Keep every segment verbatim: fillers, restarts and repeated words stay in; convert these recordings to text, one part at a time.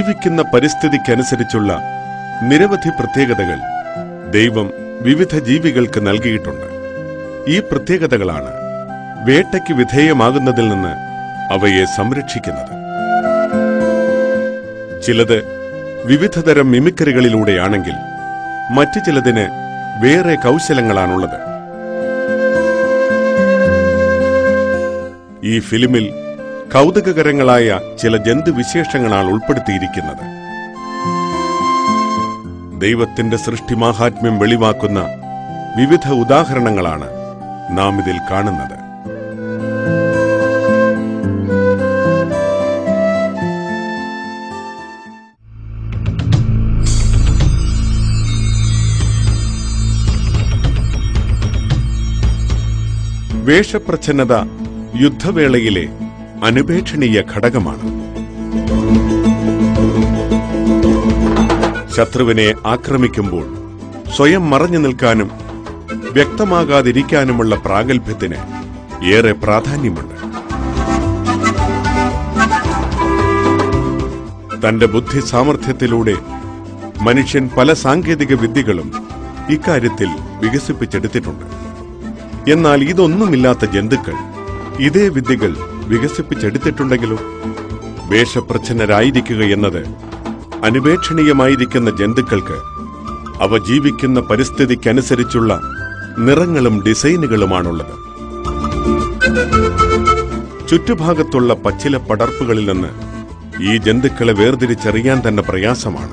ജീവിക്കുന്ന പരിസ്ഥിതിക്കനുസരിച്ചുള്ള നിരവധി പ്രത്യേകതകൾ ദൈവം വിവിധ ജീവികൾക്ക് നൽകിയിട്ടുണ്ട്. ഈ പ്രത്യേകതകളാണ് വേട്ടയ്ക്ക് വിധേയമാകുന്നതിൽ നിന്ന് അവയെ സംരക്ഷിക്കുന്നത്. ചിലത് വിവിധതരം മിമിക്രികളിലൂടെയാണെങ്കിൽ മറ്റു ചിലതിന് വേറെ കൗശലങ്ങളാണുള്ളത്. ഈ ഫിലിമിൽ കൗതുകകരങ്ങളായ ചില ജന്തുവിശേഷങ്ങളാണ് ഉൾപ്പെടുത്തിയിരിക്കുന്നത്. ദൈവത്തിന്റെ സൃഷ്ടിമാഹാത്മ്യം വെളിവാക്കുന്ന വിവിധ ഉദാഹരണങ്ങളാണ് നാം ഇതിൽ കാണുന്നത്. വേഷപ്രച്ഛന്നത യുദ്ധവേളയിലെ അനുപേക്ഷണീയ ഘടകമാണ്. ശത്രുവിനെ ആക്രമിക്കുമ്പോൾ സ്വയം മറഞ്ഞു നിൽക്കാനും വ്യക്തമാകാതിരിക്കാനുമുള്ള പ്രാഗൽഭ്യത്തിന് ഏറെ പ്രാധാന്യമുണ്ട്. തന്റെ ബുദ്ധി സാമർഥ്യത്തിലൂടെ മനുഷ്യൻ പല സാങ്കേതിക വിദ്യകളും ഇക്കാര്യത്തിൽ വികസിപ്പിച്ചെടുത്തിട്ടുണ്ട്. എന്നാൽ ഇതൊന്നുമില്ലാത്ത ജന്തുക്കൾ ഇതേ വിദ്യകൾ വികസിപ്പിച്ചെടുത്തിട്ടുണ്ടെങ്കിലോ? വേഷപ്രച്ഛന്നരായിരിക്കുക എന്നത് അനുപേക്ഷണീയമായിരിക്കുന്ന ജന്തുക്കൾക്ക് അവ ജീവിക്കുന്ന പരിസ്ഥിതിക്കനുസരിച്ചുള്ള നിറങ്ങളും ഡിസൈനുകളുമാണുള്ളത്. ചുറ്റുഭാഗത്തുള്ള പച്ചില പടർപ്പുകളിൽ നിന്ന് ഈ ജന്തുക്കളെ വേർതിരിച്ചറിയാൻ തന്നെ പ്രയാസമാണ്.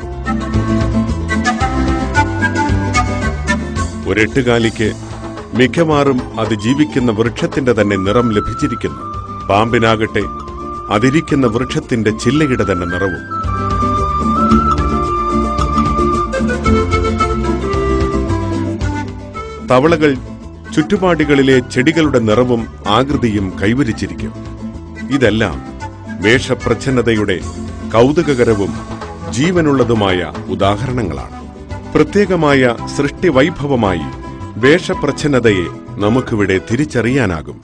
ഒരെട്ടുകാലിക്ക് മിക്കവാറും അത് ജീവിക്കുന്ന വൃക്ഷത്തിന്റെ തന്നെ നിറം ലഭിച്ചിരിക്കുന്നു. പാമ്പിനാകട്ടെ അതിരിക്കുന്ന വൃക്ഷത്തിന്റെ ചില്ലയുടെ തന്നെ നിറവും. തവളകൾ ചുറ്റുപാടുകളിലെ ചെടികളുടെ നിറവും ആകൃതിയും കൈവരിച്ചിരിക്കും. ഇതെല്ലാം വേഷപ്രച്ഛന്നതയുടെ കൗതുകകരവും ജീവനുള്ളതുമായ ഉദാഹരണങ്ങളാണ്. പ്രത്യേകമായ സൃഷ്ടിവൈഭവമായി വേഷപ്രച്ഛന്നതയെ നമുക്കിവിടെ തിരിച്ചറിയാനാകും.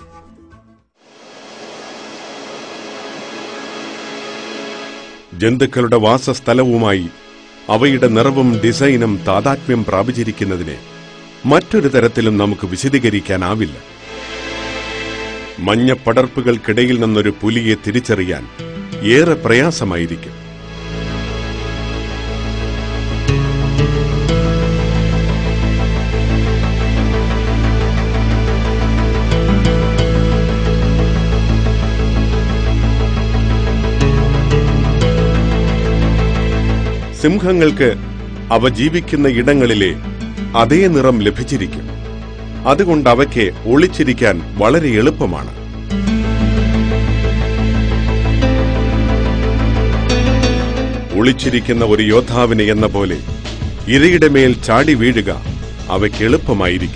ജന്തുക്കളുടെ വാസസ്ഥലവുമായി അവയുടെ നിറവും ഡിസൈനും താദാത്മ്യം പ്രാപിച്ചിരിക്കുന്നതിനെ മറ്റൊരു തരത്തിലും നമുക്ക് വിശദീകരിക്കാനാവില്ല. മഞ്ഞപ്പടർപ്പുകൾക്കിടയിൽ നിന്നൊരു പുലിയെ തിരിച്ചറിയാൻ ഏറെ പ്രയാസമായിരിക്കും. സിംഹങ്ങൾക്ക് അവ ജീവിക്കുന്ന ഇടങ്ങളിലെ അതേ നിറം ലഭിച്ചിരിക്കും. അതുകൊണ്ട് അവയ്ക്ക് ഒളിച്ചിരിക്കാൻ വളരെ എളുപ്പമാണ്. ഒളിച്ചിരിക്കുന്ന ഒരു യോദ്ധാവിന് എന്ന പോലെ ഇരയുടെ മേൽ ചാടി വീഴുക അവയ്ക്ക് എളുപ്പമായിരിക്കും.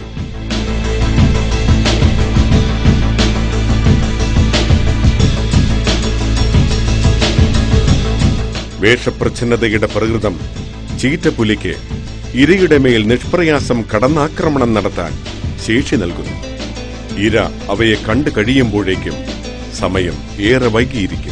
വേഷപ്രച്ഛന്നതയുടെ പ്രകൃതം ചീറ്റപ്പുലിക്ക് ഇരയുടെ മേൽ നിഷ്പ്രയാസം കടന്നാക്രമണം നടത്താൻ ശേഷി നൽകുന്നു. ഇര അവയെ കണ്ടു കഴിയുമ്പോഴേക്കും സമയം ഏറെ വൈകിയിരിക്കും.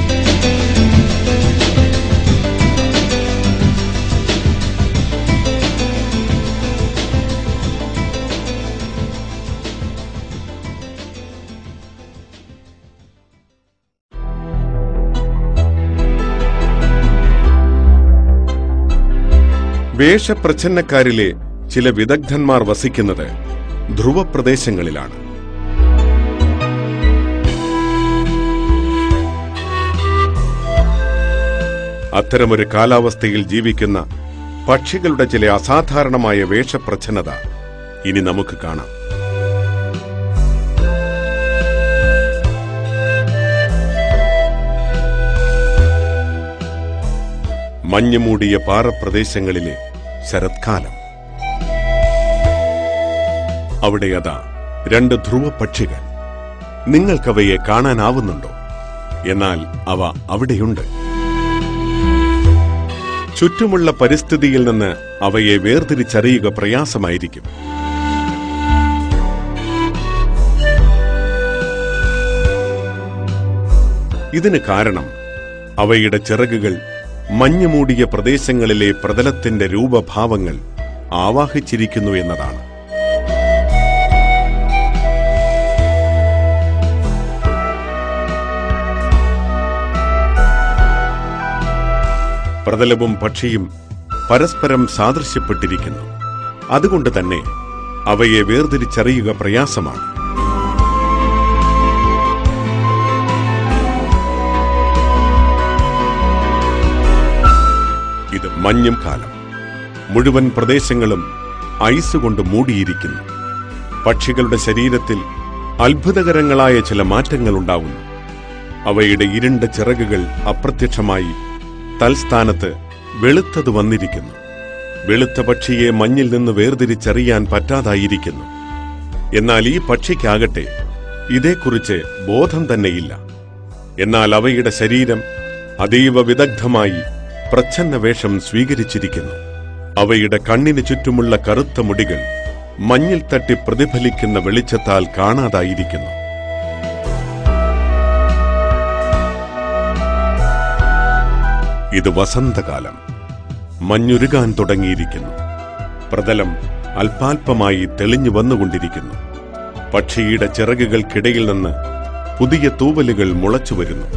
വേഷപ്രച്ഛന്നക്കാരിലെ ചില വിദഗ്ധന്മാർ വസിക്കുന്നത് ധ്രുവപ്രദേശങ്ങളിലാണ്. അത്തരമൊരു കാലാവസ്ഥയിൽ ജീവിക്കുന്ന പക്ഷികളുടെ ചില അസാധാരണമായ വേഷപ്രച്ഛന്നത ഇനി നമുക്ക് കാണാം. മഞ്ഞുമൂടിയ പാറപ്രദേശങ്ങളിലെ ശരത്കാലം. അവിടെ അതാ രണ്ട് ധ്രുവപക്ഷികൾ. നിങ്ങൾക്കവയെ കാണാനാവുന്നുണ്ടോ? എന്നാൽ അവ അവിടെയുണ്ട്. ചുറ്റുമുള്ള പരിസ്ഥിതിയിൽ നിന്ന് അവയെ വേർതിരിച്ചറിയുക പ്രയാസമായിരിക്കും. ഇതിന് കാരണം അവയുടെ ചിറകുകൾ മഞ്ഞുമൂടിയ പ്രദേശങ്ങളിലെ പ്രതലത്തിന്റെ രൂപഭാവങ്ങൾ ആവാഹിച്ചിരിക്കുന്നു എന്നതാണ്. പ്രതലവും പക്ഷിയും പരസ്പരം സാദൃശ്യപ്പെട്ടിരിക്കുന്നു. അതുകൊണ്ട് തന്നെ അവയെ വേർതിരിച്ചറിയുക പ്രയാസമാണ്. ഇത് മഞ്ഞും കാലം. മുഴുവൻ പ്രദേശങ്ങളും ഐസ് കൊണ്ട് മൂടിയിരിക്കുന്നു. പക്ഷികളുടെ ശരീരത്തിൽ അത്ഭുതകരങ്ങളായ ചില മാറ്റങ്ങൾ ഉണ്ടാവുന്നു. അവയുടെ ഇരുണ്ട ചിറകുകൾ അപ്രത്യക്ഷമായി തൽസ്ഥാനത്ത് വെളുത്തത് വന്നിരിക്കുന്നു. വെളുത്ത പക്ഷിയെ മഞ്ഞിൽ നിന്ന് വേർതിരിച്ചറിയാൻ പറ്റാതായിരിക്കുന്നു. എന്നാൽ ഈ പക്ഷിക്കാകട്ടെ ഇതേക്കുറിച്ച് ബോധം തന്നെയില്ല. എന്നാൽ അവയുടെ ശരീരം അതീവ വിദഗ്ധമായി പ്രച്ഛന്ന വേഷം സ്വീകരിച്ചിരിക്കുന്നു. അവയുടെ കണ്ണിന് ചുറ്റുമുള്ള കറുത്ത മുടികൾ മഞ്ഞിൽ തട്ടി പ്രതിഫലിക്കുന്ന വെളിച്ചത്താൽ കാണാതായിരിക്കുന്നു. ഇത് വസന്തകാലം. മഞ്ഞുരുകാൻ തുടങ്ങിയിരിക്കുന്നു. പ്രതലം അല്പാൽപമായി തെളിഞ്ഞു വന്നുകൊണ്ടിരിക്കുന്നു. പക്ഷിയുടെ ചിറകുകൾക്കിടയിൽ നിന്ന് പുതിയ തൂവലുകൾ മുളച്ചുവരുന്നു.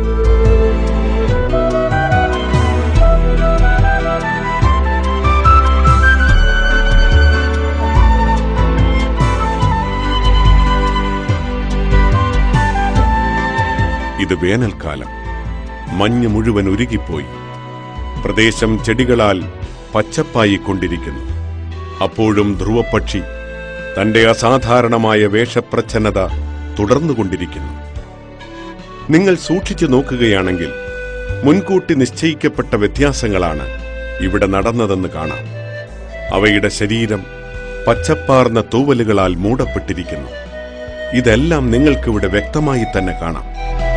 ഇത് വേനൽക്കാലം. മഞ്ഞ് മുഴുവൻ ഉരുകിപ്പോയി. പ്രദേശം ചെടികളാൽ പച്ചപ്പായിക്കൊണ്ടിരിക്കുന്നു. അപ്പോഴും ധ്രുവപക്ഷി തന്റെ അസാധാരണമായ വേഷപ്രച്ഛന്നത തുടർന്നുകൊണ്ടിരിക്കുന്നു. നിങ്ങൾ സൂക്ഷിച്ചു നോക്കുകയാണെങ്കിൽ മുൻകൂട്ടി നിശ്ചയിക്കപ്പെട്ട വ്യത്യാസങ്ങളാണ് ഇവിടെ നടന്നതെന്ന് കാണാം. അവയുടെ ശരീരം പച്ചപ്പാർന്ന തൂവലുകളാൽ മൂടപ്പെട്ടിരിക്കുന്നു. ഇതെല്ലാം നിങ്ങൾക്കിവിടെ വ്യക്തമായി തന്നെ കാണാം.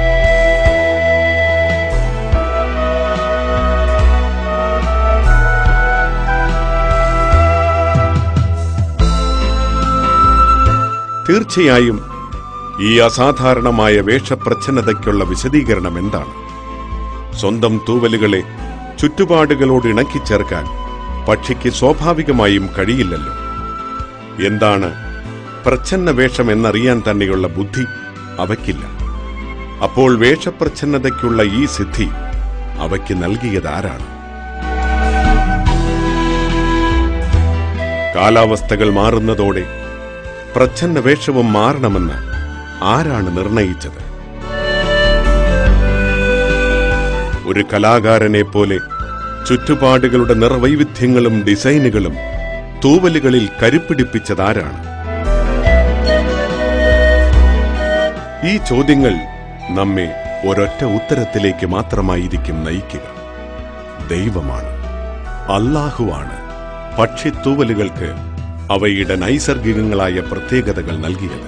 തീർച്ചയായും ഈ അസാധാരണമായ വേഷപ്രച്ഛന്നതയ്ക്കുള്ള വിശദീകരണം എന്താണ്? സ്വന്തം തൂവലുകളെ ചുറ്റുപാടുകളോട് ഇണക്കിച്ചേർക്കാൻ പക്ഷിക്ക് സ്വാഭാവികമായും കഴിയില്ലല്ലോ. എന്താണ് പ്രച്ഛന്ന വേഷം എന്നറിയാൻ തന്നെയുള്ള ബുദ്ധി അവയ്ക്കില്ല. അപ്പോൾ വേഷപ്രച്ഛന്നതയ്ക്കുള്ള ഈ സിദ്ധി അവയ്ക്ക് നൽകിയതാരാണ്? കാലാവസ്ഥകൾ മാറുന്നതോടെ പ്രച്ഛന്ന വേഷവും മാറണമെന്ന് ആരാണ് നിർണയിച്ചത്? ഒരു കലാകാരനെ പോലെ ചുറ്റുപാടുകളുടെ നിറവൈവിധ്യങ്ങളും ഡിസൈനുകളും തൂവലുകളിൽ കരുപ്പിടിപ്പിച്ചതാരാണ്? ഈ ചോദ്യങ്ങൾ നമ്മെ ഒരൊറ്റ ഉത്തരത്തിലേക്ക് മാത്രമായിരിക്കും നയിക്കുക. ദൈവമാണ്, അല്ലാഹുവാണ് പക്ഷിത്തൂവലുകൾക്ക് അവയുടെ നൈസർഗികങ്ങളായ പ്രത്യേകതകൾ നൽകിയത്.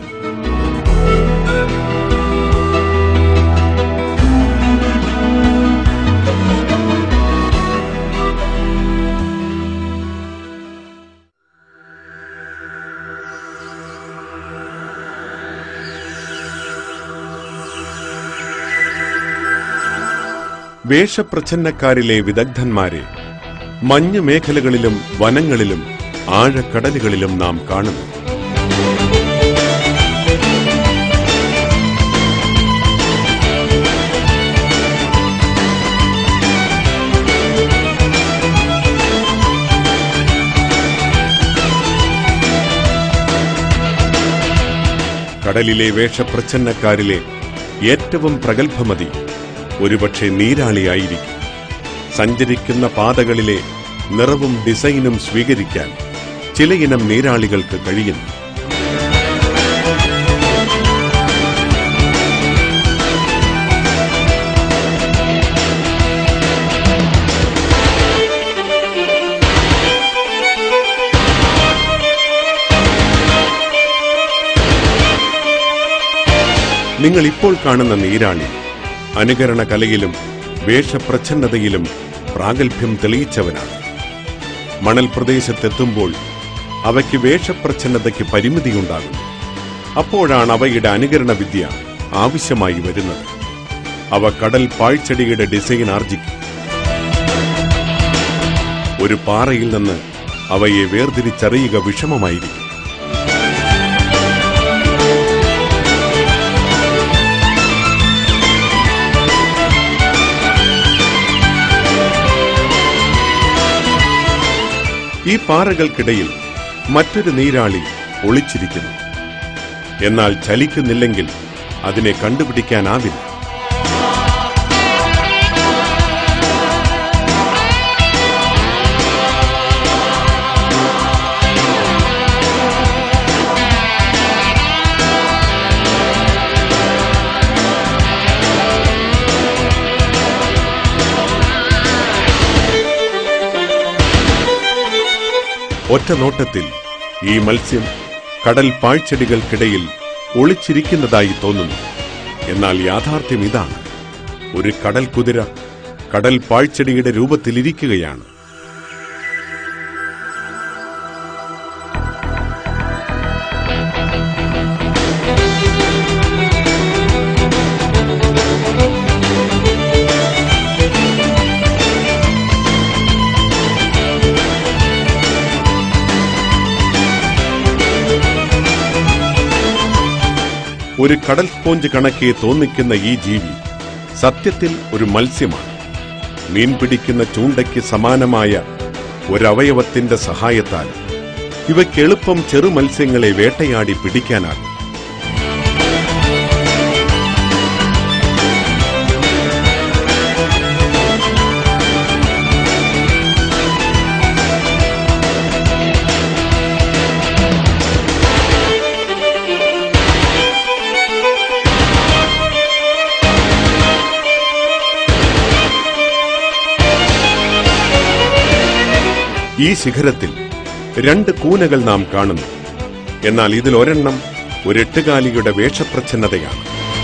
വേഷപ്രച്ഛന്നക്കാരിലെ വിദഗ്ധന്മാരെ മഞ്ഞു മേഖലകളിലും വനങ്ങളിലും ആഴക്കടലുകളിലും നാം കാണുന്നു. കടലിലെ വേഷപ്രച്ഛന്നക്കാരിലെ ഏറ്റവും പ്രഗത്ഭമതി ഒരുപക്ഷെ നീരാളിയായിരിക്കും. സഞ്ചരിക്കുന്ന പാതകളിലെ നിറവും ഡിസൈനും സ്വീകരിക്കാൻ ചിലയിനം നീരാളികൾക്ക് കഴിയുന്നു. നിങ്ങൾ ഇപ്പോൾ കാണുന്ന നീരാളി അനുകരണ കലയിലും വേഷപ്രച്ഛന്നതയിലും പ്രാഗൽഭ്യം തെളിയിച്ചവനാണ്. മണൽ പ്രദേശത്തെത്തുമ്പോൾ അവയ്ക്ക് വേഷപ്രച്ഛന്നതയ്ക്ക് പരിമിതിയുണ്ടാകുന്നു. അപ്പോഴാണ് അവയുടെ അനുകരണ വിദ്യ ആവശ്യമായി വരുന്നത്. അവ കടൽ പാഴ്ചെടിയുടെ ഡിസൈൻ ആർജിക്കും. ഒരു പാറയിൽ നിന്ന് അവയെ വേർതിരിച്ചറിയുക വിഷമമായിരിക്കും. ഈ പാറകൾക്കിടയിൽ മറ്റൊരു നീരാളി ഒളിച്ചിരിക്കുന്നു. എന്നാൽ ചലിക്കുന്നില്ലെങ്കിൽ അതിനെ കണ്ടുപിടിക്കാനാവില്ല. ഒറ്റ നോട്ടത്തിൽ ഈ മത്സ്യം കടൽ പാഴ്ചെടികൾക്കിടയിൽ ഒളിച്ചിരിക്കുന്നതായി തോന്നുന്നു. എന്നാൽ യാഥാർത്ഥ്യം ഇതാണ്: ഒരു കടൽ കുതിര കടൽ പാഴ്ചെടിയുടെ രൂപത്തിലിരിക്കുകയാണ്. ഒരു കടൽ സ്പോഞ്ച് കണക്കെ തോന്നിക്കുന്ന ഈ ജീവി സത്യത്തിൽ ഒരു മത്സ്യമാണ്. മീൻ പിടിക്കുന്ന ചൂണ്ടയ്ക്ക് സമാനമായ ഒരവയവത്തിന്റെ സഹായത്താൽ ഇവയ്ക്ക് എളുപ്പം ചെറു മത്സ്യങ്ങളെ വേട്ടയാടി പിടിക്കാനാകും. ഈ ശിഖരത്തിൽ രണ്ട് കൂനകൾ നാം കാണുന്നു. എന്നാൽ ഇതിലൊരെണ്ണം ഒരു എട്ടുകാലിയുടെ വേഷപ്രച്ഛന്നതയാണ്.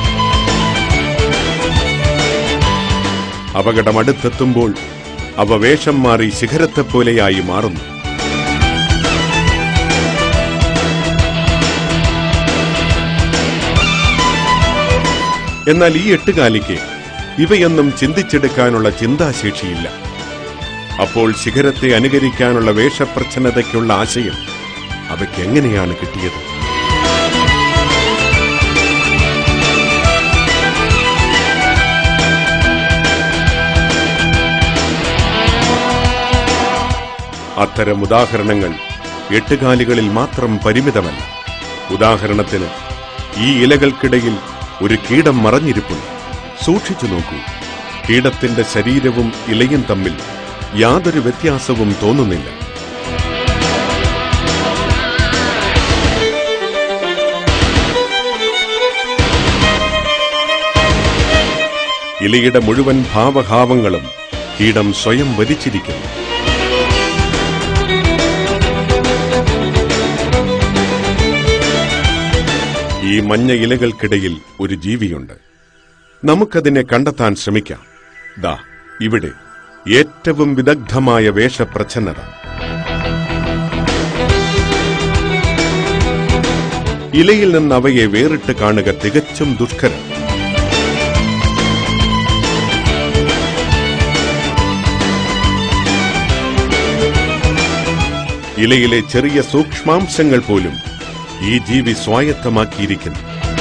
അപകടമടുത്തെത്തുമ്പോൾ അവ വേഷം മാറി ശിഖരത്തെപ്പോലെയായി മാറുന്നു. എന്നാൽ ഈ എട്ടുകാലിക്ക് ഇവയൊന്നും ചിന്തിച്ചെടുക്കാനുള്ള ചിന്താശേഷിയില്ല. അപ്പോൾ ശിഖരത്തെ അനുകരിക്കാനുള്ള വേഷപ്രച്ഛന്നതയ്ക്കുള്ള ആശയം അവയ്ക്ക് എങ്ങനെയാണ് കിട്ടിയത്? അത്തരം ഉദാഹരണങ്ങൾ എട്ടുകാലികളിൽ മാത്രം പരിമിതമല്ല. ഉദാഹരണത്തിന്, ഈ ഇലകൾക്കിടയിൽ ഒരു കീടം മറഞ്ഞിരിപ്പുണ്ട്. സൂക്ഷിച്ചു നോക്കൂ. കീടത്തിന്റെ ശരീരവും ഇലയും തമ്മിൽ യാതൊരു വ്യത്യാസവും തോന്നുന്നില്ല. ഇലയുടെ മുഴുവൻ ഭാവഭാവങ്ങളും കീടം സ്വയം വരിച്ചിരിക്കുന്നു. ഈ മഞ്ഞ ഇലകൾക്കിടയിൽ ഒരു ജീവിയുണ്ട്. നമുക്കതിനെ കണ്ടെത്താൻ ശ്രമിക്കാം. ദാ ഇവിടെ ഏറ്റവും വിദഗ്ധമായ വേഷപ്രച്ഛന്നത. ഇലയിൽ നിന്ന് അവയെ വേറിട്ട് കാണുക തികച്ചും ദുഷ്കരം. ഇലയിലെ ചെറിയ സൂക്ഷ്മാംശങ്ങൾ പോലും ഈ ജീവി സ്വായത്തമാക്കിയിരിക്കുന്നു.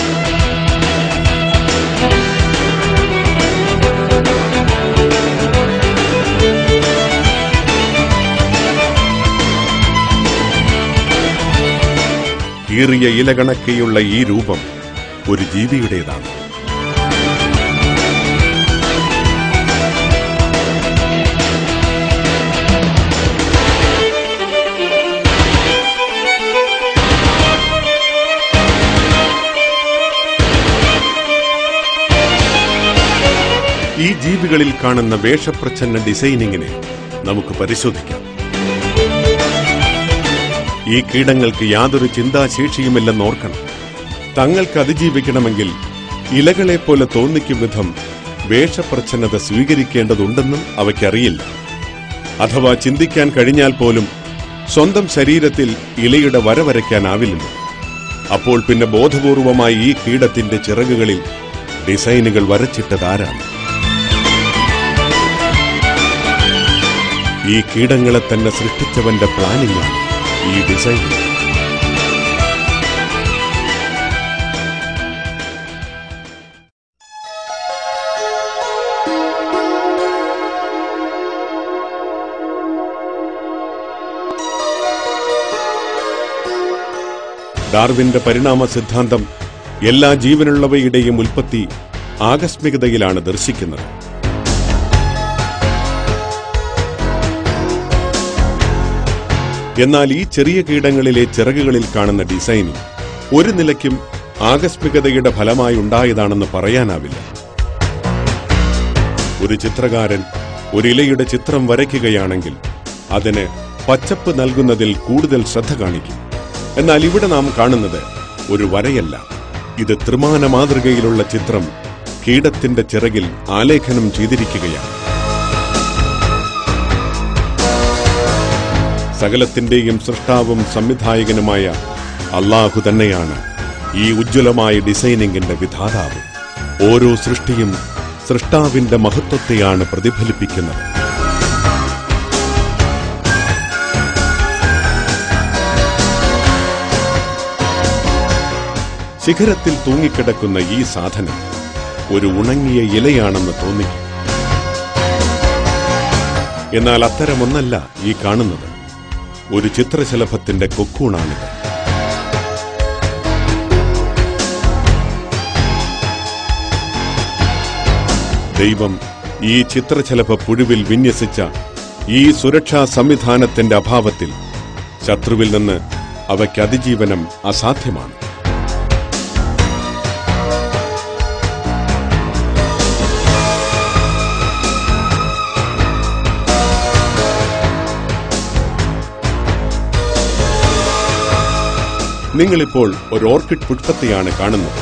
കീറിയ ഇലകണക്കെയുള്ള ഈ രൂപം ഒരു ജീവിയുടേതാണ്. ഈ ജീവികളിൽ കാണുന്ന വേഷപ്രച്ഛന്ന ഡിസൈനിങ്ങിനെ നമുക്ക് പരിശോധിക്കാം. ഈ കീടങ്ങൾക്ക് യാതൊരു ചിന്താശേഷിയുമില്ലെന്നോർക്കണം. തങ്ങൾക്ക് അതിജീവിക്കണമെങ്കിൽ ഇലകളെപ്പോലെ തോന്നിക്കും വിധം വേഷപ്രച്ഛന്നത സ്വീകരിക്കേണ്ടതുണ്ടെന്നും അവയ്ക്കറിയില്ല. അഥവാ ചിന്തിക്കാൻ കഴിഞ്ഞാൽ പോലും സ്വന്തം ശരീരത്തിൽ ഇലയുടെ വര വരയ്ക്കാനാവില്ലെന്ന്. അപ്പോൾ പിന്നെ ബോധപൂർവമായി ഈ കീടത്തിന്റെ ചിറകുകളിൽ ഡിസൈനുകൾ വരച്ചിട്ടതാരാണ്? ഈ കീടങ്ങളെ തന്നെ സൃഷ്ടിച്ചവന്റെ പ്ലാനിങ്ങാണ് ഈ ഡിസൈൻ. ഡാർവിന്റെ പരിണാമ സിദ്ധാന്തം എല്ലാ ജീവനുള്ളവയുടെയും ഉൽപ്പത്തി ആകസ്മികതയിലാണ് ദർശിക്കുന്നത്. എന്നാൽ ഈ ചെറിയ കീടങ്ങളിലെ ചിറകുകളിൽ കാണുന്ന ഡിസൈനിങ് ഒരു നിലയ്ക്കും ആകസ്മികതയുടെ ഫലമായി ഉണ്ടായതാണെന്ന് പറയാനാവില്ല. ഒരു ചിത്രകാരൻ ഒരിലയുടെ ചിത്രം വരയ്ക്കുകയാണെങ്കിൽ അതിന് പച്ചപ്പ് നൽകുന്നതിൽ കൂടുതൽ ശ്രദ്ധ കാണിക്കും. എന്നാൽ ഇവിടെ നാം കാണുന്നത് ഒരു വരയല്ല. ഇത് ത്രിമാന മാതൃകയിലുള്ള ചിത്രം കീടത്തിന്റെ ചിറകിൽ ആലേഖനം ചെയ്തിരിക്കുകയാണ്. സകലത്തിന്റെയും സൃഷ്ടാവും സംവിധായകനുമായ അല്ലാഹു തന്നെയാണ് ഈ ഉജ്ജ്വലമായ ഡിസൈനിങ്ങിന്റെ വിധാതാവ്. ഓരോ സൃഷ്ടിയും സൃഷ്ടാവിന്റെ മഹത്വത്തെയാണ് പ്രതിഫലിപ്പിക്കുന്നത്. ശിഖരത്തിൽ തൂങ്ങിക്കിടക്കുന്ന ഈ സാധനം ഒരു ഉണങ്ങിയ ഇലയാണെന്ന് തോന്നിക്കും. എന്നാൽ അത്തരമൊന്നല്ല ഈ കാണുന്നത്. ഒരു ചിത്രശലഭത്തിന്റെ കൊക്കൂണാണിത്. ദൈവം ഈ ചിത്രശലഭ പുഴുവിൽ വിന്യസിച്ച ഈ സുരക്ഷാ സംവിധാനത്തിന്റെ അഭാവത്തിൽ ശത്രുവിൽ നിന്ന് അവയ്ക്ക് അതിജീവനം അസാധ്യമാണ്. നിങ്ങളിപ്പോൾ ഒരു ഓർക്കിഡ് പുഷ്പത്തെയാണ് കാണുന്നത്.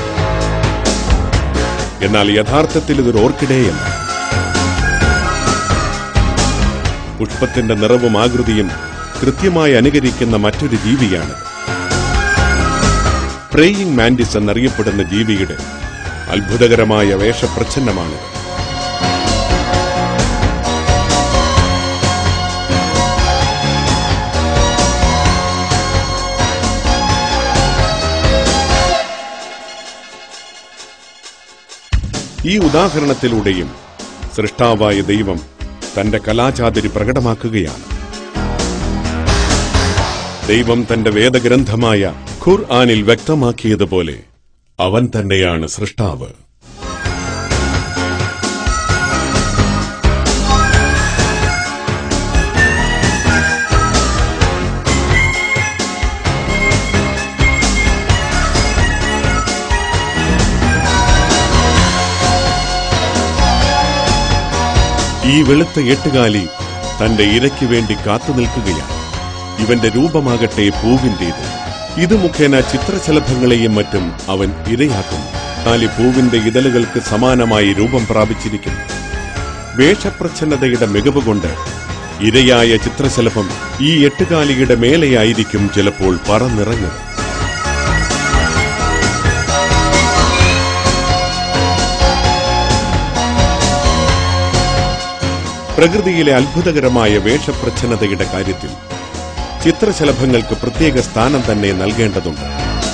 എന്നാൽ യഥാർത്ഥത്തിൽ ഇതൊരു ഓർക്കിഡേയല്ല. പുഷ്പത്തിന്റെ നിറവും ആകൃതിയും കൃത്യമായി അനുകരിക്കുന്ന മറ്റൊരു ജീവിയാണ്. പ്രേയിങ് മാന്റിസ് എന്നറിയപ്പെടുന്ന ജീവിയുടെ അത്ഭുതകരമായ വേഷപ്രച്ഛന്നമാണ്. ഈ ഉദാഹരണത്തിലൂടെയും സൃഷ്ടാവായ ദൈവം തന്റെ കലാചാതുരി പ്രകടമാക്കുകയാണ്. ദൈവം തന്റെ വേദഗ്രന്ഥമായ ഖുർആനിൽ വ്യക്തമാക്കിയതുപോലെ അവൻ തന്നെയാണ് സൃഷ്ടാവ്. ഈ വെളുത്ത എട്ടുകാലി തന്റെ ഇരയ്ക്ക് വേണ്ടി കാത്തുനിൽക്കുകയാണ്. ഇവന്റെ രൂപമാകട്ടെ പൂവിന്റേത്. ഇത് മുഖേന ചിത്രശലഭങ്ങളെയും മറ്റും അവൻ ഇരയാക്കുന്നു. കാലി പൂവിന്റെ ഇതളുകൾക്ക് സമാനമായി രൂപം പ്രാപിച്ചിരിക്കുന്നു. വേഷപ്രച്ഛന്നതയുടെ മികവുകൊണ്ട് ഇരയായ ചിത്രശലഭം ഈ എട്ടുകാലിയുടെ മേലെയായിരിക്കും ചിലപ്പോൾ പറന്നിറങ്ങുന്നത്. പ്രകൃതിയിലെ അത്ഭുതകരമായ വേഷപ്രച്ഛന്നതയുടെ കാര്യത്തിൽ ചിത്രശലഭങ്ങൾക്ക് പ്രത്യേക സ്ഥാനം തന്നെ നൽകേണ്ടതുണ്ട്.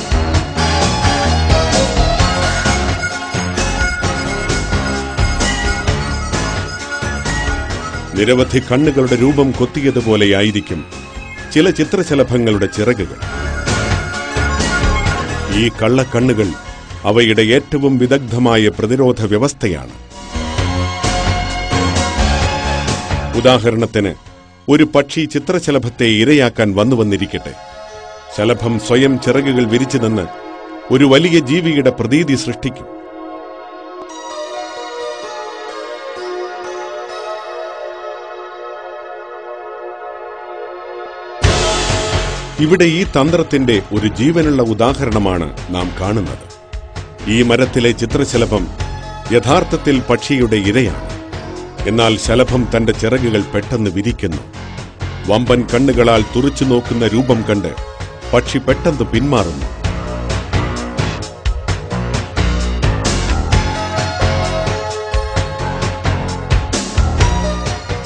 നിരവധി കണ്ണുകളുടെ രൂപം കൊത്തിയതുപോലെയായിരിക്കും ചില ചിത്രശലഭങ്ങളുടെ ചിറകുകൾ. ഈ കള്ളക്കണ്ണുകൾ അവയുടെ ഏറ്റവും വിദഗ്ധമായ പ്രതിരോധ വ്യവസ്ഥയാണ്. ഉദാഹരണത്തിന്, ഒരു പക്ഷി ചിത്രശലഭത്തെ ഇരയാക്കാൻ വന്നു വന്നിരിക്കട്ടെ. ശലഭം സ്വയം ചിറകുകൾ വിരിച്ചു നിന്ന് ഒരു വലിയ ജീവിയുടെ പ്രതീതി സൃഷ്ടിക്കും. ഇവിടെ ഈ തന്ത്രത്തിന്റെ ഒരു ജീവനുള്ള ഉദാഹരണമാണ് നാം കാണുന്നത്. ഈ മരത്തിലെ ചിത്രശലഭം യഥാർത്ഥത്തിൽ പക്ഷിയുടെ ഇരയാണ്. എന്നാൽ ശലഭം തന്റെ ചിറകുകൾ പെട്ടെന്ന് വിരിക്കുന്നു. വമ്പൻ കണ്ണുകളാൽ തുറിച്ചു നോക്കുന്ന രൂപം കണ്ട് പക്ഷി പെട്ടെന്ന് പിന്മാറുന്നു.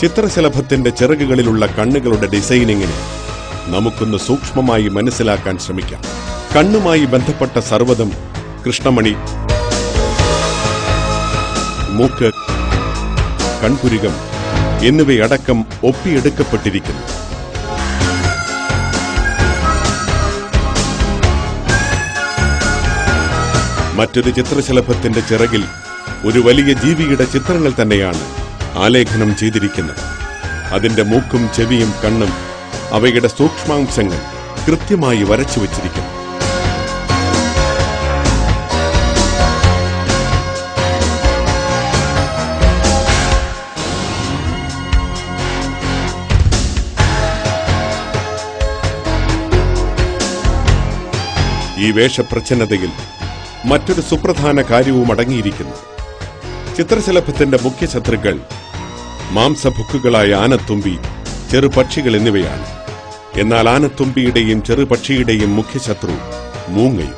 ചിത്രശലഭത്തിന്റെ ചിറകുകളിലുള്ള കണ്ണുകളുടെ ഡിസൈനിങ്ങിനെ നമുക്കൊന്ന് സൂക്ഷ്മമായി മനസ്സിലാക്കാൻ ശ്രമിക്കാം. കണ്ണുമായി ബന്ധപ്പെട്ട സർവ്വതും കൃഷ്ണമണി, മൂക്ക്, കൺപുരികം എന്നിവയടക്കം ഒപ്പിയെടുക്കപ്പെട്ടിരിക്കുന്നു. മറ്റൊരു ചിത്രശലഭത്തിന്റെ ചിറകിൽ ഒരു വലിയ ജീവിയുടെ ചിത്രങ്ങൾ തന്നെയാണ് ആലേഖനം ചെയ്തിരിക്കുന്നത്. അതിന്റെ മൂക്കും ചെവിയും കണ്ണും അവയുടെ സൂക്ഷ്മാംശങ്ങൾ കൃത്യമായി വരച്ചു വച്ചിരിക്കുന്നു. ഈ വേഷപ്രച്ഛന്നതയിൽ മറ്റൊരു സുപ്രധാന കാര്യവും അടങ്ങിയിരിക്കുന്നു. ചിത്രശലഭത്തിന്റെ മുഖ്യ ശത്രുക്കൾ മാംസഭുക്കുകളായ ആനത്തുമ്പി, ചെറുപക്ഷികൾ എന്നിവയാണ്. എന്നാൽ ആനത്തുമ്പിയുടെയും ചെറുപക്ഷിയുടെയും മുഖ്യ ശത്രു മൂങ്ങയും.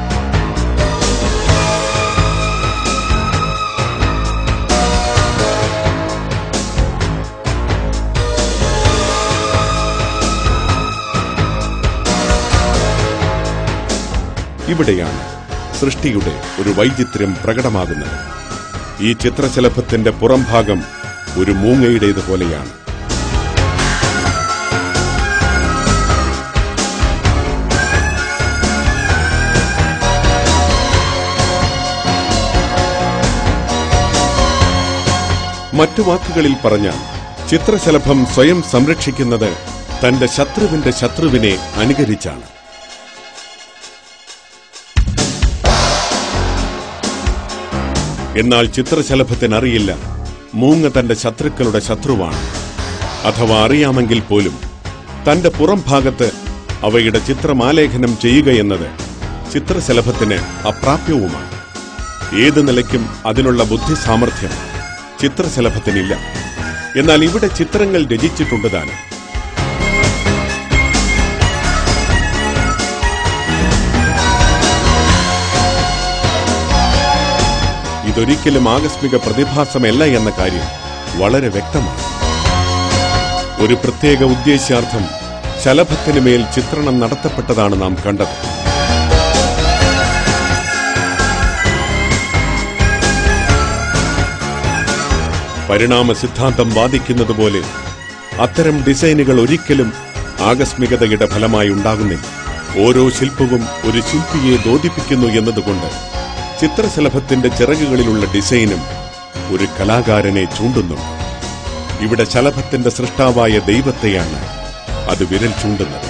ഇവിടെയാണ് സൃഷ്ടിയുടെ ഒരു വൈചിത്ര്യം പ്രകടമാകുന്നത്. ഈ ചിത്രശലഭത്തിന്റെ പുറംഭാഗം ഒരു മൂങ്ങയുടേതുപോലെയാണ്. മറ്റു വാക്കുകളിൽ പറഞ്ഞാൽ ചിത്രശലഭം സ്വയം സംരക്ഷിക്കുന്നത് തന്റെ ശത്രുവിന്റെ ശത്രുവിനെ അനുകരിച്ചാണ്. എന്നാൽ ചിത്രശലഭത്തിനറിയില്ല മൂങ്ങ തന്റെ ശത്രുക്കളുടെ ശത്രുവാണ്. അഥവാ അറിയാമെങ്കിൽ പോലും തന്റെ പുറം ഭാഗത്ത് അവയുടെ ചിത്രമാലേഖനം ചെയ്യുകയെന്നത് ചിത്രശലഭത്തിന് അപ്രാപ്യവുമാണ്. ഏതു നിലയ്ക്കും അതിനുള്ള ബുദ്ധിസാമർഥ്യം ചിത്രശലഭത്തിനില്ല. എന്നാൽ ഇവിടെ ചിത്രങ്ങൾ രചിച്ചിട്ടുണ്ട് താനും. ഇതൊരിക്കലും ആകസ്മിക പ്രതിഭാസമല്ല എന്ന കാര്യം വളരെ വ്യക്തമാണ്. ഒരു പ്രത്യേക ഉദ്ദേശ്യാർത്ഥം ശലഭത്തിനുമേൽ ചിത്രണം നടത്തപ്പെട്ടതാണ് നാം കണ്ടത്. പരിണാമ സിദ്ധാന്തം വാദിക്കുന്നതുപോലെ അത്തരം ഡിസൈനുകൾ ഒരിക്കലും ആകസ്മികതയുടെ ഫലമായി ഉണ്ടാകുന്നില്ല. ഓരോ ശില്പവും ഒരു ശില്പിയെ ബോധിപ്പിക്കുന്നു എന്നതുകൊണ്ട് ചിത്രശലഭത്തിന്റെ ചിറകുകളിലുള്ള ഡിസൈനും ഒരു കലാകാരനെ ചൂണ്ടുന്നുണ്ട്. ഇവിടെ ശലഭത്തിന്റെ സൃഷ്ടാവായ ദൈവത്തെയാണ് അത് വിരൽ ചൂണ്ടുന്നത്.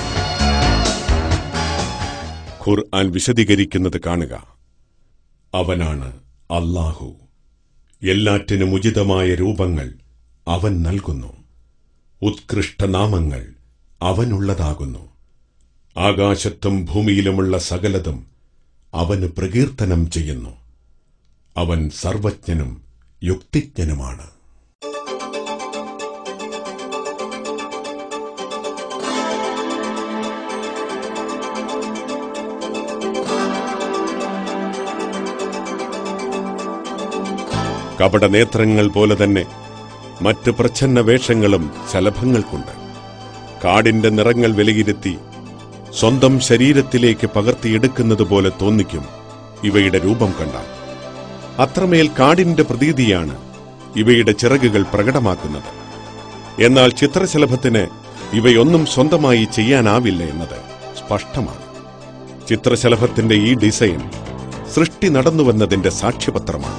ഖുർആൻ വിശദീകരിക്കുന്നത് കാണുക. അവനാണ് അല്ലാഹു. എല്ലാറ്റിനും ഉചിതമായ രൂപങ്ങൾ അവൻ നൽകുന്നു. ഉത്കൃഷ്ടനാമങ്ങൾ അവനുള്ളതാകുന്നു. ആകാശത്തും ഭൂമിയിലുമുള്ള സകലതും അവന് പ്രകീർത്തനം ചെയ്യുന്നു. അവൻ സർവജ്ഞനും യുക്തിജ്ഞനുമാണ്. കപടനേത്രങ്ങൾ പോലെ തന്നെ മറ്റ് പ്രച്ഛന്ന വേഷങ്ങളും ശലഭങ്ങൾക്കുണ്ട്. കാടിന്റെ നിറങ്ങൾ വിലയിരുത്തി സ്വന്തം ശരീരത്തിലേക്ക് പകർത്തിയെടുക്കുന്നതുപോലെ തോന്നിക്കും ഇവയുടെ രൂപം കണ്ടാൽ. അത്രമേൽ കാടിന്റെ പ്രതീതിയാണ് ഇവയുടെ ചിറകുകൾ പ്രകടമാക്കുന്നത്. എന്നാൽ ചിത്രശലഭത്തിന് ഇവയൊന്നും സ്വന്തമായി ചെയ്യാനാവില്ല എന്നത് സ്പഷ്ടമാണ്. ചിത്രശലഭത്തിന്റെ ഈ ഡിസൈൻ സൃഷ്ടി നടന്നുവെന്നതിന്റെ സാക്ഷ്യപത്രമാണ്.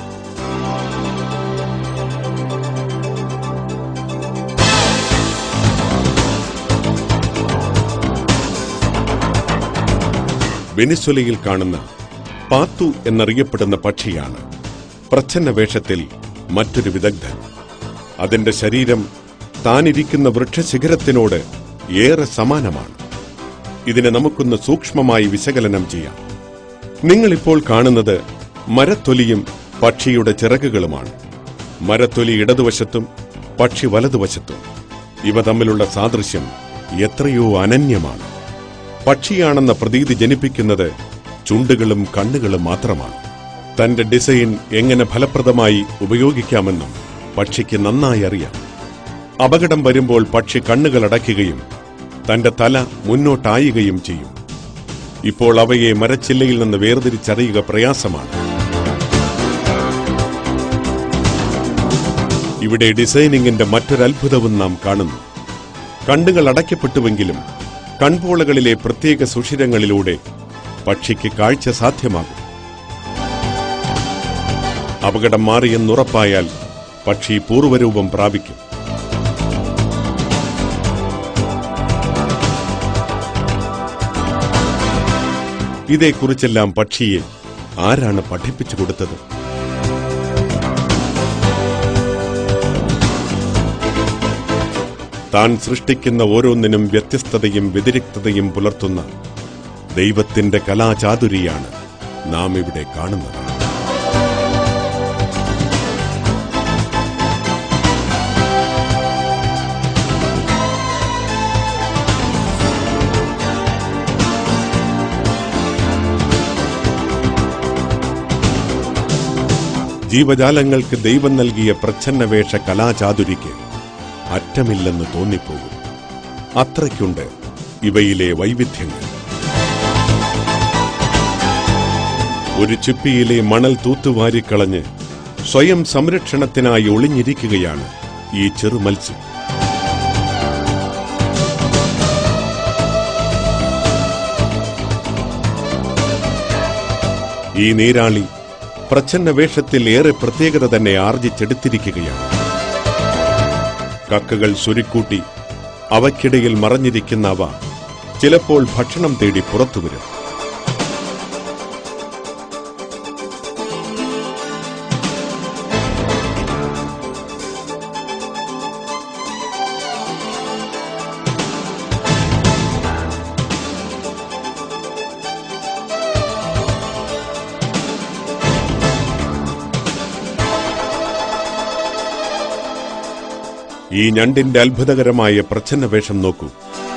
വെനിസ്വലയിൽ കാണുന്ന പാത്തു എന്നറിയപ്പെടുന്ന പക്ഷിയാണ് പ്രച്ഛന്ന വേഷത്തിൽ മറ്റൊരു വിദഗ്ധൻ. അതിന്റെ ശരീരം താനിരിക്കുന്ന വൃക്ഷശിഖരത്തിനോട് ഏറെ സമാനമാണ്. ഇതിനെ നമുക്കൊന്ന് സൂക്ഷ്മമായി വിശകലനം ചെയ്യാം. നിങ്ങളിപ്പോൾ കാണുന്നത് മരത്തൊലിയും പക്ഷിയുടെ ചിറകുകളുമാണ്. മരത്തൊലി ഇടതുവശത്തും പക്ഷി വലതുവശത്തും. ഇവ തമ്മിലുള്ള സാദൃശ്യം എത്രയോ അനന്യമാണ്. പക്ഷിയാണെന്ന പ്രതീതി ജനിപ്പിക്കുന്നത് ചുണ്ടുകളും കണ്ണുകളും മാത്രമാണ്. തന്റെ ഡിസൈൻ എങ്ങനെ ഫലപ്രദമായി ഉപയോഗിക്കാമെന്നും പക്ഷിക്ക് നന്നായി അറിയാം. അപകടം വരുമ്പോൾ പക്ഷി കണ്ണുകളടയ്ക്കുകയും തന്റെ തല മുന്നോട്ടായുകയും ചെയ്യും. ഇപ്പോൾ അവയെ മരച്ചില്ലയിൽ നിന്ന് വേർതിരിച്ചറിയുക പ്രയാസമാണ്. ഇവിടെ ഡിസൈനിങ്ങിന്റെ മറ്റൊരത്ഭുതവും നാം കാണുന്നു. കണ്ണുകൾ അടയ്ക്കപ്പെട്ടുവെങ്കിലും കൺപോളകളിലെ പ്രത്യേക സുഷിരങ്ങളിലൂടെ പക്ഷിക്ക് കാഴ്ച സാധ്യമാകും. അപകടം മാറിയെന്നുറപ്പായാൽ പക്ഷി പൂർവ്വരൂപം പ്രാപിക്കും. ഇതേക്കുറിച്ചെല്ലാം പക്ഷിയെ ആരാണ് പഠിപ്പിച്ചു കൊടുത്തത്? താൻ സൃഷ്ടിക്കുന്ന ഓരോന്നിനും വ്യത്യസ്തതയും വ്യതിരിക്തതയും പുലർത്തുന്ന ദൈവത്തിന്റെ കലാചാതുരിയാണ് നാം ഇവിടെ കാണുന്നത്. ജീവജാലങ്ങൾക്ക് ദൈവം നൽകിയ പ്രച്ഛന്നവേഷ കലാചാതുരിക്ക് അറ്റമില്ലെന്ന് തോന്നിപ്പോകും. അത്രയ്ക്കുണ്ട് ഇവയിലെ വൈവിധ്യങ്ങൾ. ഒരു ചിപ്പിയിലെ മണൽ തൂത്തുവാരിക്കളഞ്ഞ് സ്വയം സംരക്ഷണത്തിനായി ഒളിഞ്ഞിരിക്കുകയാണ് ഈ ചെറുമത്സ്യം. ഈ നീരാളി പ്രച്ഛന്ന വേഷത്തിൽ ഏറെ പ്രത്യേകത തന്നെ ആർജിച്ചെടുത്തിരിക്കുകയാണ്. കക്കകൾ സ്വരുക്കൂട്ടി അവയ്ക്കിടയിൽ മറഞ്ഞിരിക്കുന്ന അവ ചിലപ്പോൾ ഭക്ഷണം തേടി പുറത്തുവരും. ഈ ഞണ്ടിന്റെ അത്ഭുതകരമായ പ്രച്ഛന്നവേഷം നോക്കൂ.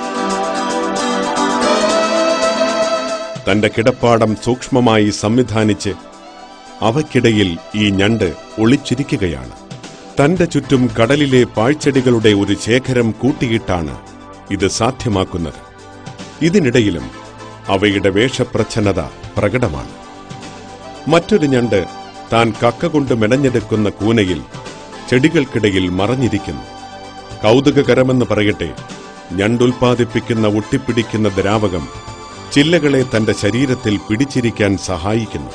തന്റെ കിടപ്പാടം സൂക്ഷ്മമായി സംവിധാനിച്ച് അവയ്ക്കിടയിൽ ഈ ഞണ്ട് ഒളിച്ചിരിക്കുകയാണ്. തന്റെ ചുറ്റും കടലിലെ പാഴ്ചെടികളുടെ ഒരു ശേഖരം കൂട്ടിയിട്ടാണ് ഇത് സാധ്യമാക്കുന്നത്. ഇതിനിടയിലും അവയുടെ വേഷപ്രച്ഛന്നത പ്രകടമാണ്. മറ്റൊരു ഞണ്ട് താൻ കക്ക കൊണ്ട് മെനഞ്ഞെടുക്കുന്ന കൂനയിൽ ചെടികൾക്കിടയിൽ മറഞ്ഞിരിക്കുന്നു. കൗതുകകരമെന്ന് പറയട്ടെ, ഞണ്ടുൽപാദിപ്പിക്കുന്ന ഒട്ടിപ്പിടിക്കുന്ന ദ്രാവകം ചില്ലകളെ തന്റെ ശരീരത്തിൽ പിടിച്ചിരിക്കാൻ സഹായിക്കുന്നു.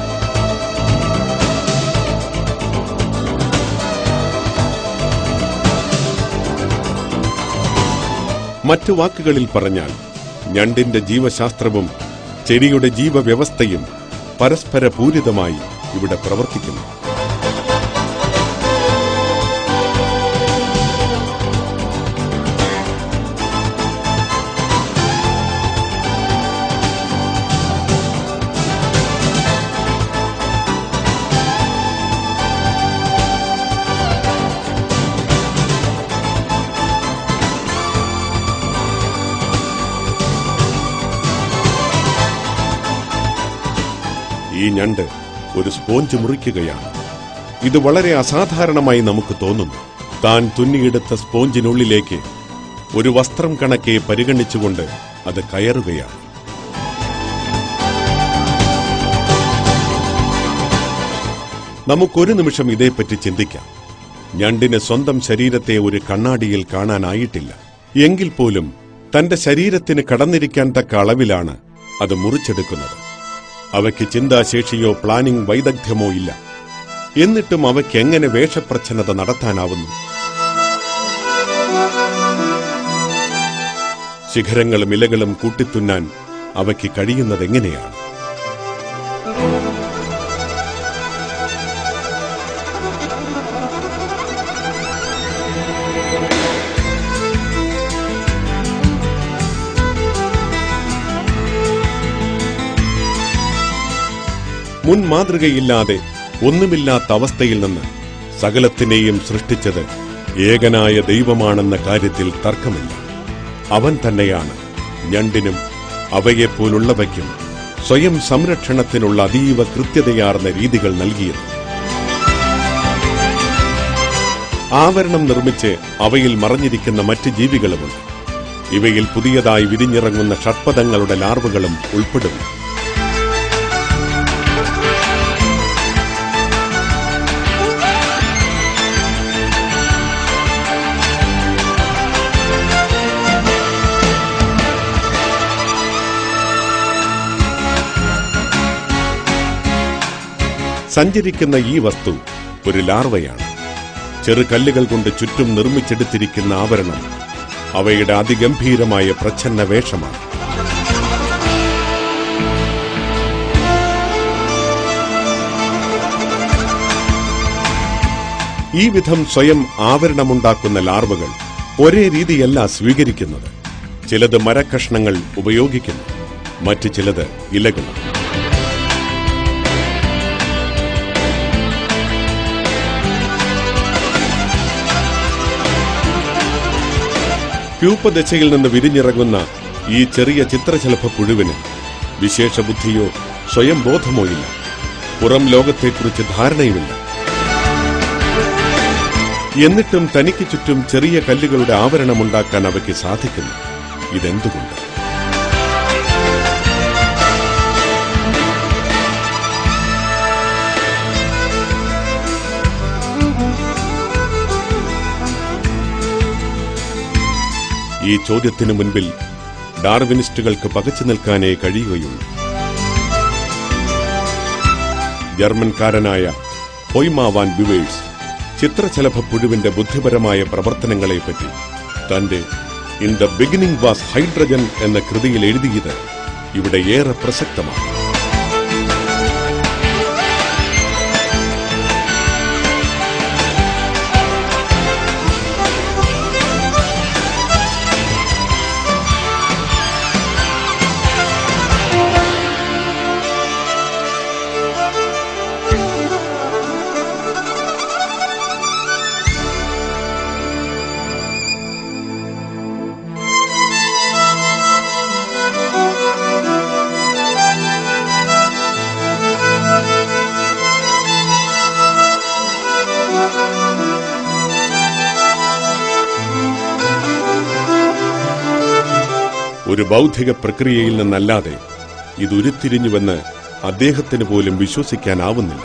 മറ്റു വാക്കുകളിൽ പറഞ്ഞാൽ ഞണ്ടിന്റെ ജീവശാസ്ത്രവും ചെടിയുടെ ജീവവ്യവസ്ഥയും പരസ്പര പൂരിതമായി ഇവിടെ പ്രവർത്തിക്കുന്നു. ഈ ഞണ്ട് ഒരു സ്പോഞ്ച് മുറിക്കുകയാണ്. ഇത് വളരെ അസാധാരണമായി നമുക്ക് തോന്നുന്നു. താൻ തുന്നിയെടുത്ത സ്പോഞ്ചിനുള്ളിലേക്ക് ഒരു വസ്ത്രം കണക്കെ പരിഗണിച്ചുകൊണ്ട് അത് കയറുകയാണ്. നമുക്കൊരു നിമിഷം ഇതേപ്പറ്റി ചിന്തിക്കാം. ഞണ്ടിന് സ്വന്തം ശരീരത്തെ ഒരു കണ്ണാടിയിൽ കാണാനായിട്ടില്ല. എങ്കിൽ പോലും തന്റെ ശരീരത്തിന് കടന്നിരിക്കാൻ തക്ക അളവിലാണ് അത് മുറിച്ചെടുക്കുന്നത്. അവയ്ക്ക് ചിന്താശേഷിയോ പ്ലാനിംഗ് വൈദഗ്ധ്യമോ ഇല്ല. എന്നിട്ടും അവയ്ക്ക് എങ്ങനെ വേഷപ്രച്ഛന്നത നടത്താനാവുന്നു? ശിഖരങ്ങളും ഇലകളും കൂട്ടിത്തുന്നാൻ അവയ്ക്ക് കഴിയുന്നതെങ്ങനെയാണ്? മുൻ മാതൃകയില്ലാതെ ഒന്നുമില്ലാത്ത അവസ്ഥയിൽ നിന്ന് സകലത്തിനെയും സൃഷ്ടിച്ചത് ഏകനായ ദൈവമാണെന്ന കാര്യത്തിൽ തർക്കമില്ല. അവൻ തന്നെയാണ് ഞണ്ടിനും അവയെപ്പോലുള്ളവയ്ക്കും സ്വയം സംരക്ഷണത്തിനുള്ള അതീവ കൃത്യതയാർന്ന രീതികൾ നൽകിയത്. ആവരണം നിർമ്മിച്ച് അവയിൽ മറഞ്ഞിരിക്കുന്ന മറ്റ് ജീവികളുമുണ്ട്. ഇവയിൽ പുതിയതായി വിരിഞ്ഞിറങ്ങുന്ന ഷഡ്പദങ്ങളുടെ ലാർവകളും ഉൾപ്പെടുന്നു. സഞ്ചരിക്കുന്ന ഈ വസ്തു ഒരു ലാർവയാണ്. ചെറുകല്ലുകൾ കൊണ്ട് ചുറ്റും നിർമ്മിച്ചെടുത്തിരിക്കുന്ന ആവരണം അവയുടെ അതിഗംഭീരമായ പ്രച്ഛന്ന വേഷമാണ്. ഈ വിധം സ്വയം ആവരണമുണ്ടാക്കുന്ന ലാർവകൾ ഒരേ രീതിയല്ല സ്വീകരിക്കുന്നത്. ചിലത് മരക്കഷ്ണങ്ങൾ ഉപയോഗിക്കുന്നു, മറ്റു ചിലത് ഇലകളും. പ്യൂപ്പദശയിൽ നിന്ന് വിരിഞ്ഞിറങ്ങുന്ന ഈ ചെറിയ ചിത്രശലഭ പുഴുവിന് വിശേഷ ബുദ്ധിയോ സ്വയം ബോധമോ ഇല്ല. പുറം ലോകത്തെക്കുറിച്ച് ധാരണയുമില്ല. എന്നിട്ടും തനിക്ക് ചുറ്റും ചെറിയ കല്ലുകളുടെ ആവരണമുണ്ടാക്കാൻ അവയ്ക്ക് സാധിക്കുന്നു. ഇതെന്തുകൊണ്ട്? ഈ ചോദ്യത്തിനു മുൻപിൽ ഡാർവിനിസ്റ്റുകൾക്ക് പകച്ചു നിൽക്കാനേ കഴിയുകയുള്ളൂ. ജർമ്മൻകാരനായ ഹോയ്മ വാൻ ബിവേഴ്സ് ചിത്രശലഭ പുഴുവിന്റെ ബുദ്ധിപരമായ പ്രവർത്തനങ്ങളെപ്പറ്റി തന്റെ in the beginning was hydrogen എന്ന കൃതിയിൽ എഴുതിയത് ഇവിടെ ഏറെ പ്രസക്തമാണ്. ഒരു ബൗദ്ധിക പ്രക്രിയയിൽ നിന്നല്ലാതെ ഇത് ഉരുത്തിരിഞ്ഞുവെന്ന് അദ്ദേഹത്തിന് പോലും വിശ്വസിക്കാനാവുന്നില്ല.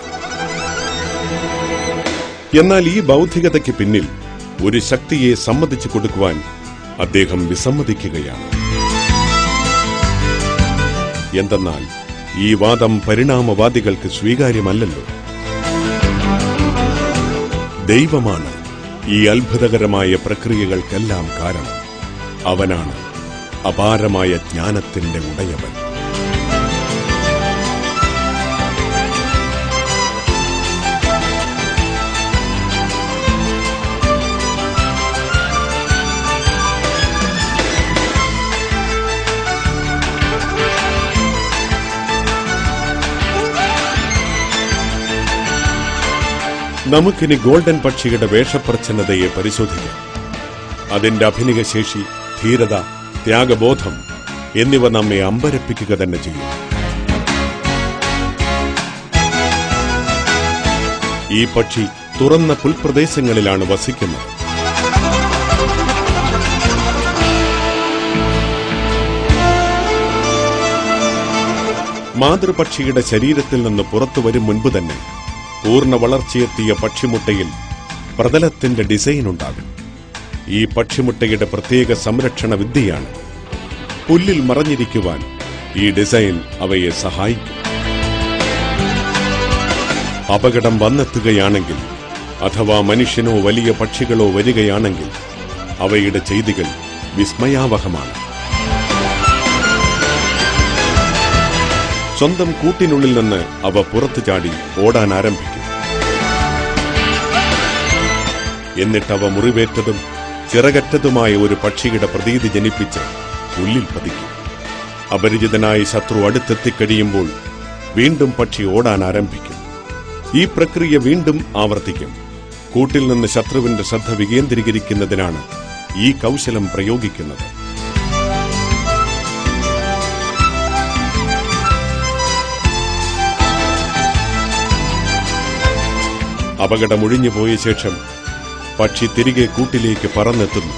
എന്നാൽ ഈ ബൗദ്ധികതയ്ക്ക് പിന്നിൽ ഒരു ശക്തിയെ സമ്മതിച്ചു കൊടുക്കുവാൻ അദ്ദേഹം വിസമ്മതിക്കുകയാണ്. എന്തെന്നാൽ ഈ വാദം പരിണാമവാദികൾക്ക് സ്വീകാര്യമല്ലല്ലോ. ദൈവമാണ് ഈ അത്ഭുതകരമായ പ്രക്രിയകൾക്കെല്ലാം കാരണം. അവനാണ് അപാരമായ ജ്ഞാനത്തിന്റെ ഉടയവൻ. നമുക്കിനി ഗോൾഡൻ പക്ഷിയുടെ വേഷപ്രച്ഛന്നതയെ പരിശോധിക്കാം. അതിന്റെ അഭിനയശേഷി, ധീരത, ത്യാഗബോധം എന്നിവ നമ്മെ അമ്പരപ്പിക്കുക തന്നെ ചെയ്യും. ഈ പക്ഷി തുറന്ന പുൽപ്രദേശങ്ങളിലാണ് വസിക്കുന്നത്. മാതൃപക്ഷിയുടെ ശരീരത്തിൽ നിന്ന് പുറത്തു വരും മുൻപ് തന്നെ പൂർണ്ണ വളർച്ചയെത്തിയ പക്ഷിമുട്ടയിൽ പ്രതലത്തിന്റെ ഡിസൈൻ ഉണ്ടാകും. ഈ പക്ഷിമുട്ടയുടെ പ്രത്യേക സംരക്ഷണ വിദ്യയാണ്. പുല്ലിൽ മറഞ്ഞിരിക്കുവാൻ ഈ ഡിസൈൻ അവയെ സഹായിക്കും. അപകടം വന്നെത്തുകയാണെങ്കിൽ അഥവാ മനുഷ്യനോ വലിയ പക്ഷികളോ വരികയാണെങ്കിൽ അവയുടെ ചെയ്തികൾ വിസ്മയാവഹമാണ്. സ്വന്തം കൂട്ടിനുള്ളിൽ നിന്ന് അവ പുറത്തു ചാടി ഓടാൻ ആരംഭിക്കും. എന്നിട്ടവ മുറിവേറ്റതും ചിറകറ്റതുമായ ഒരു പക്ഷിയുടെ പ്രതീതി ജനിപ്പിച്ച് പുല്ലിൽ പതിക്കും. അപരിചിതനായ ശത്രു അടുത്തെത്തിക്കഴിയുമ്പോൾ വീണ്ടും പക്ഷി ഓടാൻ ആരംഭിക്കും. ഈ പ്രക്രിയ വീണ്ടും ആവർത്തിക്കും. കൂട്ടിൽ നിന്ന് ശത്രുവിന്റെ ശ്രദ്ധ വികേന്ദ്രീകരിക്കുന്നതിനാണ് ഈ കൗശലം പ്രയോഗിക്കുന്നത്. അപകടമൊഴിഞ്ഞുപോയ ശേഷം പക്ഷി തിരികെ കൂട്ടിലേക്ക് പറന്നെത്തുന്നു.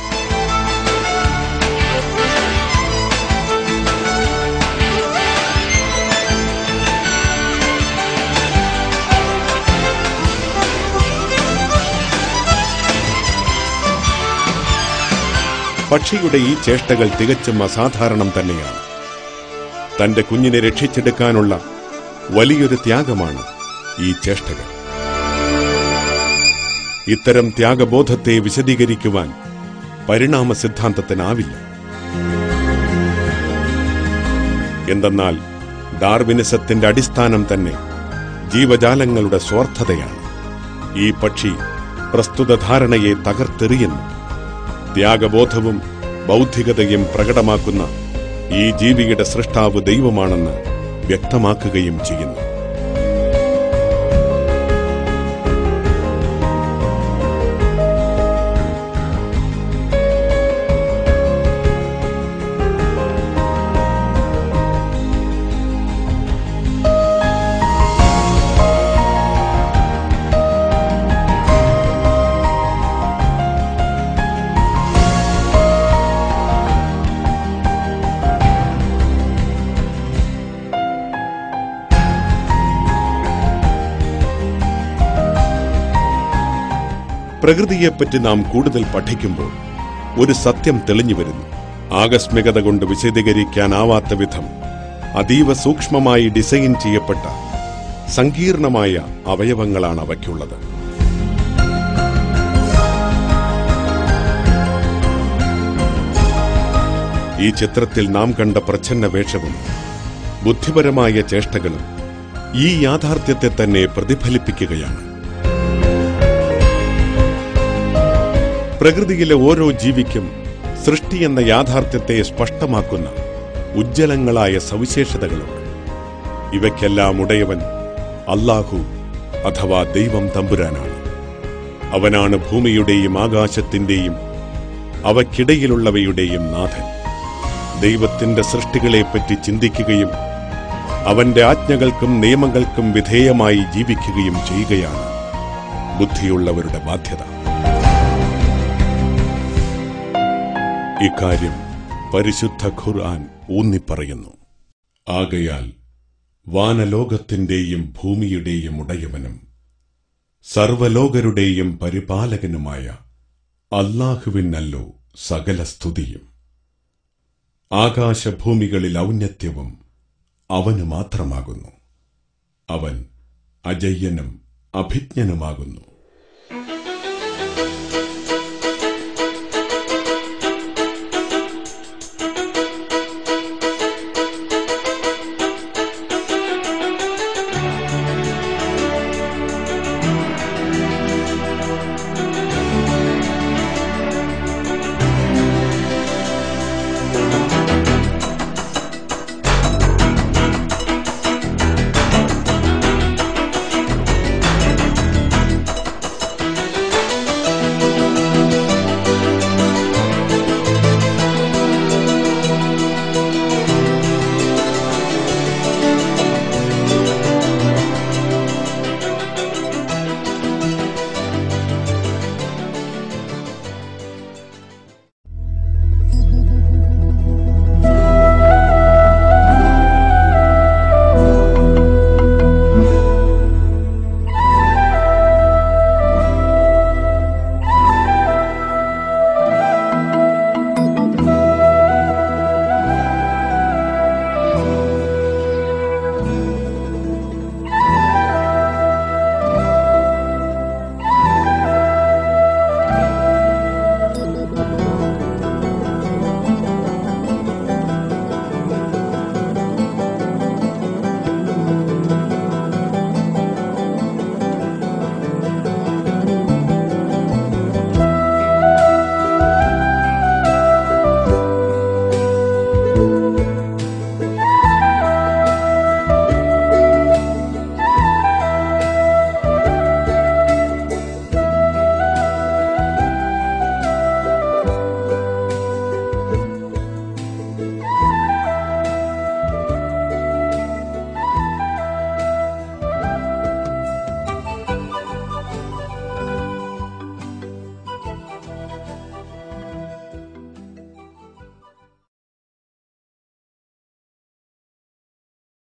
പക്ഷിയുടെ ഈ ചേഷ്ടകൾ തികച്ചും അസാധാരണം തന്നെയാണ്. തന്റെ കുഞ്ഞിനെ രക്ഷിച്ചെടുക്കാനുള്ള വലിയൊരു ത്യാഗമാണ് ഈ ചേഷ്ടകൾ. ഇത്തരം ത്യാഗബോധത്തെ വിശദീകരിക്കുവാൻ പരിണാമ സിദ്ധാന്തത്തിനാവില്ല. എന്തെന്നാൽ ഡാർവിനിസത്തിന്റെ അടിസ്ഥാനം തന്നെ ജീവജാലങ്ങളുടെ സ്വാർത്ഥതയാണ്. ഈ പക്ഷി പ്രസ്തുത ധാരണയെ തകർത്തെറിയുന്നു. ത്യാഗബോധവും ബൗദ്ധികതയും പ്രകടമാക്കുന്ന ഈ ജീവിയുടെ സൃഷ്ടാവ് ദൈവമാണെന്ന് വ്യക്തമാക്കുകയും ചെയ്യുന്നു. പ്രകൃതിയെപ്പറ്റി നാം കൂടുതൽ പഠിക്കുമ്പോൾ ഒരു സത്യം തെളിഞ്ഞു വരുന്നു. ആകസ്മികത കൊണ്ട് വിശദീകരിക്കാനാവാത്ത വിധം അതീവ സൂക്ഷ്മമായി ഡിസൈൻ ചെയ്യപ്പെട്ട സങ്കീർണമായ അവയവങ്ങളാണ് അവയ്ക്കുള്ളത്. ഈ ചിത്രത്തിൽ നാം കണ്ട പ്രച്ഛന്ന വേഷവും ബുദ്ധിപരമായ ചേഷ്ടകളും ഈ യാഥാർത്ഥ്യത്തെ തന്നെ പ്രതിഫലിപ്പിക്കുകയാണ്. പ്രകൃതിയിലെ ഓരോ ജീവിക്കും സൃഷ്ടിയെന്ന യാഥാർത്ഥ്യത്തെ സ്പഷ്ടമാക്കുന്ന ഉജ്ജ്വലങ്ങളായ സവിശേഷതകളുണ്ട്. ഇവയ്ക്കെല്ലാം ഉടയവൻ അല്ലാഹു അഥവാ ദൈവം തമ്പുരാനാണ്. അവനാണ് ഭൂമിയുടെയും ആകാശത്തിന്റെയും അവയ്ക്കിടയിലുള്ളവയുടെയും നാഥൻ. ദൈവത്തിന്റെ സൃഷ്ടികളെപ്പറ്റി ചിന്തിക്കുകയും അവന്റെ ആജ്ഞകൾക്കും നിയമങ്ങൾക്കും വിധേയമായി ജീവിക്കുകയും ചെയ്യുകയാണ് ബുദ്ധിയുള്ളവരുടെ ബാധ്യത. ഇക്കാര്യം പരിശുദ്ധ ഖുർആൻ ഊന്നിപ്പറയുന്നു. ആകയാൽ വാനലോകത്തിന്റെയും ഭൂമിയുടെയും ഉടയവനും സർവലോകരുടെയും പരിപാലകനുമായ അല്ലാഹുവിനല്ലോ സകല സ്തുതിയും. ആകാശഭൂമികളിൽ ഔന്നത്യവും അവന് മാത്രമാകുന്നു. അവൻ അജയ്യനും അഭിജ്ഞനുമാകുന്നു.